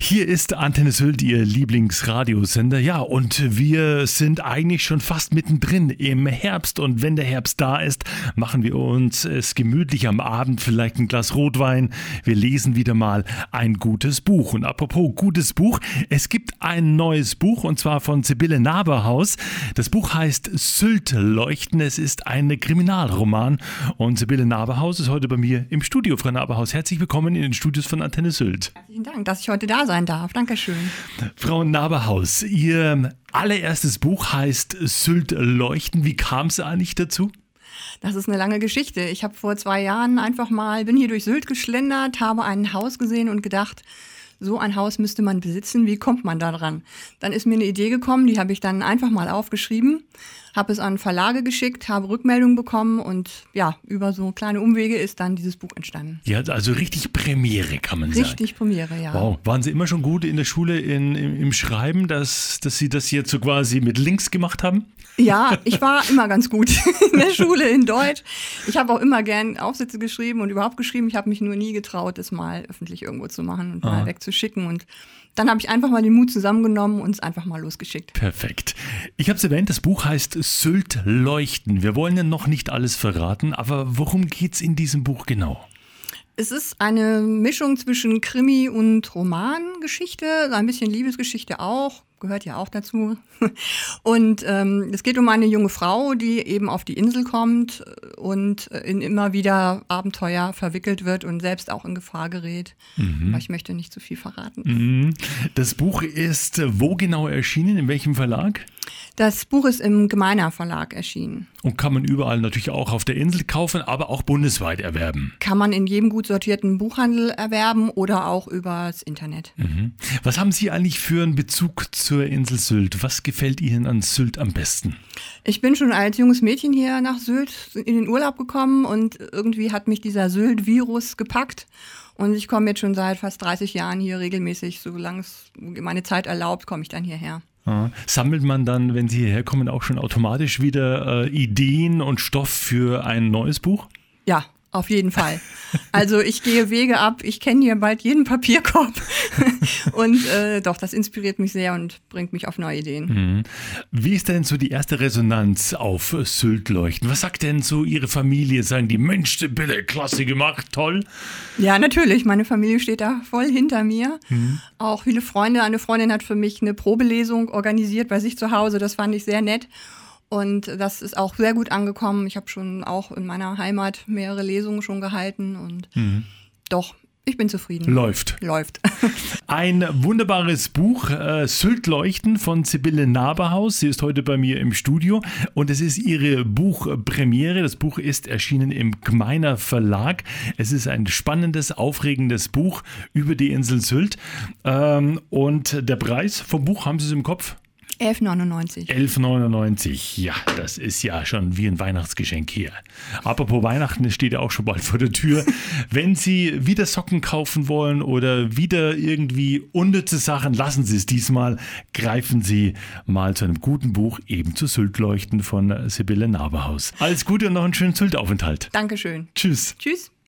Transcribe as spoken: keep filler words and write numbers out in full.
Hier ist Antenne Sylt, Ihr Lieblingsradiosender. Ja, und wir sind eigentlich schon fast mittendrin im Herbst. Und wenn der Herbst da ist, machen wir uns es gemütlich am Abend, vielleicht ein Glas Rotwein. Wir lesen wieder mal ein gutes Buch. Und apropos gutes Buch, es gibt ein neues Buch und zwar von Sibylle Naberhaus. Das Buch heißt Sylt leuchten. Es ist ein Kriminalroman. Und Sibylle Naberhaus ist heute bei mir im Studio. Frau Naberhaus, herzlich willkommen in den Studios von Antenne Sylt. Herzlichen Dank, dass ich heute da sein darf. Dankeschön. Frau Naberhaus, Ihr allererstes Buch heißt Sylt leuchten. Wie kam es eigentlich dazu? Das ist eine lange Geschichte. Ich habe vor zwei Jahren einfach mal, bin hier durch Sylt geschlendert, habe ein Haus gesehen und gedacht, so ein Haus müsste man besitzen. Wie kommt man da dran? Dann ist mir eine Idee gekommen, die habe ich dann einfach mal aufgeschrieben, habe es an Verlage geschickt, habe Rückmeldungen bekommen und ja, über so kleine Umwege ist dann dieses Buch entstanden. Ja, also richtig Premiere, kann man sagen. Richtig Premiere, ja. Wow. Waren Sie immer schon gut in der Schule in, im, im Schreiben, dass, dass Sie das jetzt so quasi mit links gemacht haben? Ja, ich war immer ganz gut in der Schule in Deutsch. Ich habe auch immer gern Aufsätze geschrieben und überhaupt geschrieben. Ich habe mich nur nie getraut, das mal öffentlich irgendwo zu machen und mal wegzuschicken. Und dann habe ich einfach mal den Mut zusammengenommen und es einfach mal losgeschickt. Perfekt. Ich habe es erwähnt, das Buch heißt Sylt leuchten. Wir wollen ja noch nicht alles verraten, aber worum geht es in diesem Buch genau? Es ist eine Mischung zwischen Krimi und Romangeschichte, ein bisschen Liebesgeschichte auch, gehört ja auch dazu. Und ähm, es geht um eine junge Frau, die eben auf die Insel kommt und in immer wieder Abenteuer verwickelt wird und selbst auch in Gefahr gerät. Mhm. Aber ich möchte nicht zu viel verraten. Mhm. Das Buch ist wo genau erschienen? In welchem Verlag? Das Buch ist im Gemeiner Verlag erschienen. Und kann man überall natürlich auch auf der Insel kaufen, aber auch bundesweit erwerben. Kann man in jedem gut sortierten Buchhandel erwerben oder auch übers Internet. Mhm. Was haben Sie eigentlich für einen Bezug zur Insel Sylt? Was gefällt Ihnen an Sylt am besten? Ich bin schon als junges Mädchen hier nach Sylt in den Urlaub gekommen und irgendwie hat mich dieser Sylt-Virus gepackt. Und ich komme jetzt schon seit fast dreißig Jahren hier regelmäßig, solange es meine Zeit erlaubt, komme ich dann hierher. Ah, sammelt man dann, wenn Sie hierher kommen, auch schon automatisch wieder äh, Ideen und Stoff für ein neues Buch? Ja, auf jeden Fall. Also ich gehe Wege ab, ich kenne hier bald jeden Papierkorb und äh, doch, das inspiriert mich sehr und bringt mich auf neue Ideen. Mhm. Wie ist denn so die erste Resonanz auf Sylt leuchten? Was sagt denn so Ihre Familie? Sagen die, Mensch, Sibylle, klasse gemacht, toll? Ja, natürlich, meine Familie steht da voll hinter mir. Mhm. Auch viele Freunde, eine Freundin hat für mich eine Probelesung organisiert bei sich zu Hause, das fand ich sehr nett. Und das ist auch sehr gut angekommen. Ich habe schon auch in meiner Heimat mehrere Lesungen schon gehalten und mhm. doch, ich bin zufrieden. Läuft. Läuft. Ein wunderbares Buch, äh, Sylt leuchten von Sibylle Naberhaus. Sie ist heute bei mir im Studio und es ist ihre Buchpremiere. Das Buch ist erschienen im Gemeiner Verlag. Es ist ein spannendes, aufregendes Buch über die Insel Sylt. Ähm, und der Preis vom Buch, haben Sie es im Kopf? elf neunundneunzig. elf neunundneunzig, ja, das ist ja schon wie ein Weihnachtsgeschenk hier. Apropos Weihnachten, es steht ja auch schon bald vor der Tür. Wenn Sie wieder Socken kaufen wollen oder wieder irgendwie unnütze Sachen, lassen Sie es diesmal. Greifen Sie mal zu einem guten Buch, eben zu Sylt leuchten von Sibylle Naberhaus. Alles Gute und noch einen schönen Syltaufenthalt. Dankeschön. Tschüss. Tschüss.